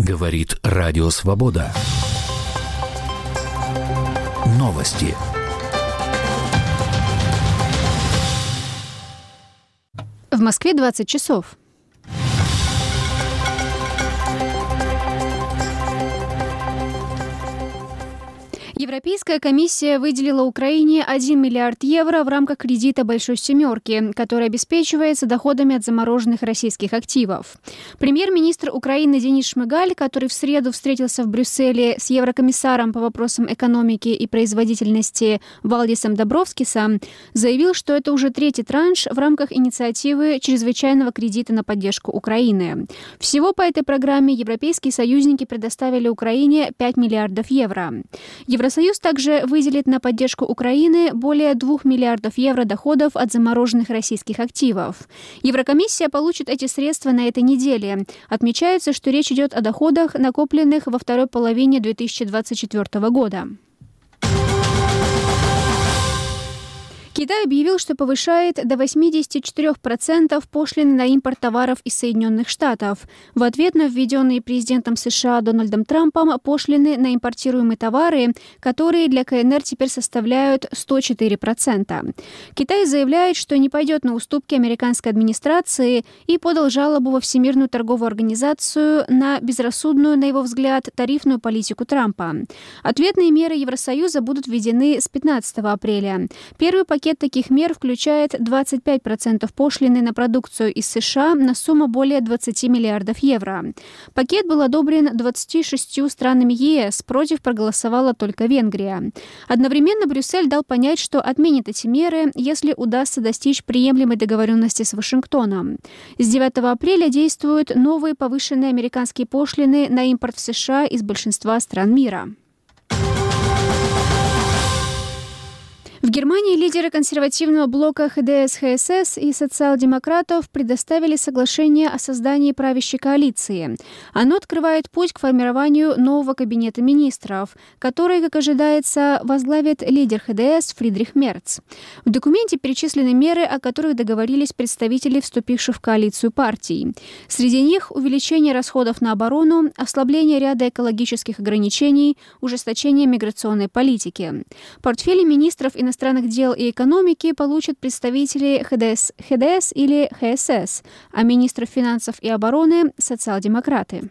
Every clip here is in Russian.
Говорит Радио Свобода. Новости. В Москве 20 часов. Европейская комиссия выделила Украине 1 миллиард евро в рамках кредита «Большой семерки», который обеспечивается доходами от замороженных российских активов. Премьер-министр Украины Денис Шмыгаль, который в среду встретился в Брюсселе с еврокомиссаром по вопросам экономики и производительности Валдисом Добровскисом, заявил, что это уже третий транш в рамках инициативы чрезвычайного кредита на поддержку Украины. Всего по этой программе европейские союзники предоставили Украине 5 миллиардов евро. Евросоюз также выделит на поддержку Украины более 2 миллиардов евро доходов от замороженных российских активов. Еврокомиссия получит эти средства на этой неделе. Отмечается, что речь идет о доходах, накопленных во второй половине 2024 года. Китай объявил, что повышает до 84% пошлины на импорт товаров из Соединенных Штатов в ответ на введенные президентом США Дональдом Трампом пошлины на импортируемые товары, которые для КНР теперь составляют 104%. Китай заявляет, что не пойдет на уступки американской администрации и подал жалобу во Всемирную торговую организацию на безрассудную, на его взгляд, тарифную политику Трампа. Ответные меры Евросоюза будут введены с 15 апреля. Первый пакет таких мер включает 25% пошлины на продукцию из США на сумму более 20 миллиардов евро. Пакет был одобрен 26 странами ЕС, против проголосовала только Венгрия. Одновременно Брюссель дал понять, что отменит эти меры, если удастся достичь приемлемой договоренности с Вашингтоном. С 9 апреля действуют новые повышенные американские пошлины на импорт в США из большинства стран мира. В Германии лидеры консервативного блока ХДС-ХСС и социал-демократов предоставили соглашение о создании правящей коалиции. Оно открывает путь к формированию нового кабинета министров, который, как ожидается, возглавит лидер ХДС Фридрих Мерц. В документе перечислены меры, о которых договорились представители вступивших в коалицию партий. Среди них увеличение расходов на оборону, ослабление ряда экологических ограничений, ужесточение миграционной политики. Портфели министров иностранных дел и экономики получат представители ХДС или ХСС, а министров финансов и обороны – социал-демократы.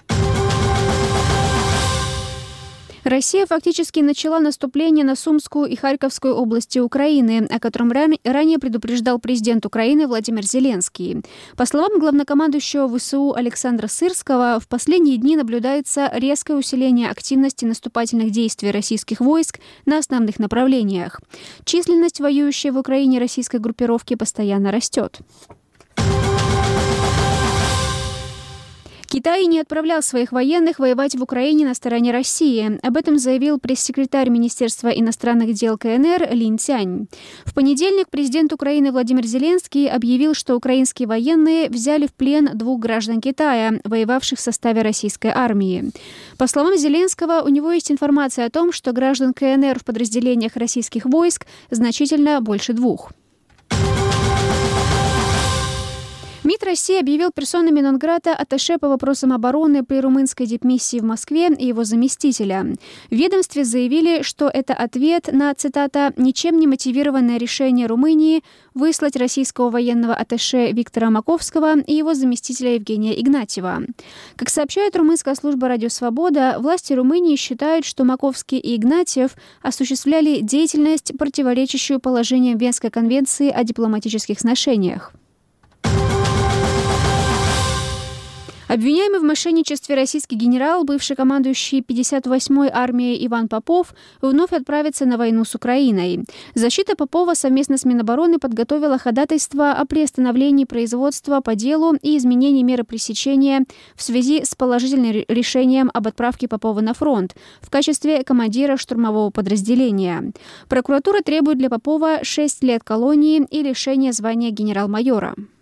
Россия фактически начала наступление на Сумскую и Харьковскую области Украины, о котором ранее предупреждал президент Украины Владимир Зеленский. По словам главнокомандующего ВСУ Александра Сырского, в последние дни наблюдается резкое усиление активности наступательных действий российских войск на основных направлениях. Численность воюющей в Украине российской группировки постоянно растет. Китай не отправлял своих военных воевать в Украине на стороне России. Об этом заявил пресс-секретарь Министерства иностранных дел КНР Лин Цянь. В понедельник президент Украины Владимир Зеленский объявил, что украинские военные взяли в плен 2 граждан Китая, воевавших в составе российской армии. По словам Зеленского, у него есть информация о том, что граждан КНР в подразделениях российских войск значительно больше 2. МИД России объявил персонами нон-грата атташе по вопросам обороны при румынской дипмиссии в Москве и его заместителя. В ведомстве заявили, что это ответ на, цитата, «ничем не мотивированное решение Румынии выслать российского военного атташе Виктора Маковского и его заместителя Евгения Игнатьева». Как сообщает румынская служба «Радио Свобода», власти Румынии считают, что Маковский и Игнатьев осуществляли деятельность, противоречащую положениям Венской конвенции о дипломатических сношениях. Обвиняемый в мошенничестве российский генерал, бывший командующий 58-й армией Иван Попов, вновь отправится на войну с Украиной. Защита Попова совместно с Минобороны подготовила ходатайство о приостановлении производства по делу и изменении меры пресечения в связи с положительным решением об отправке Попова на фронт в качестве командира штурмового подразделения. Прокуратура требует для Попова 6 лет колонии и лишения звания генерал-майора.